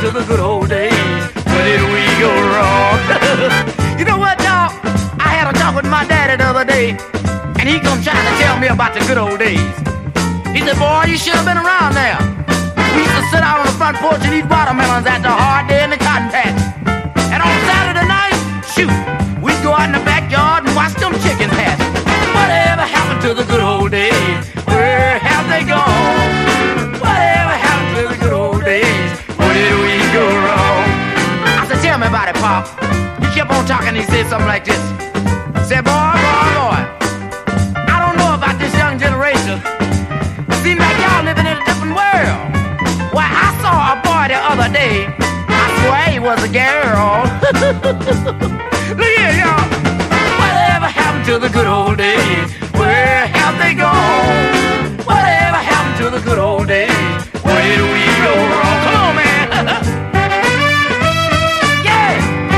to the good old days? Where did we go wrong? You know what, y'all? I had a talk with my daddy the other day, and he come trying to tell me about the good old days. He said, boy, you should have been around there. We used to sit out on the front porch and eat watermelons at the hard day in the cotton patch. And on Saturday night, shoot, we'd go out in the backyard and watch them chickens hatch. Whatever happened to the good old days? Where have they gone? Whatever happened to the good old days? Where did we go wrong? I said, tell me about it, Pop. He kept on talking, he said something like this. Said, boy, I don't know about this young generation. Seems like y'all living in a different world. Why, I saw a boy the other day. I swear he was a girl. Look here, y'all. Whatever happened to the good old days? Where have they gone? Whatever happened to the good old days? Where did we go wrong? Come on, man. Yeah.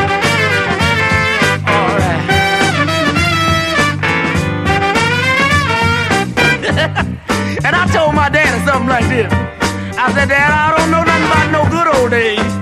All right. And I told my daddy something like this. I said, Dad, I don't know nothing about no good old days.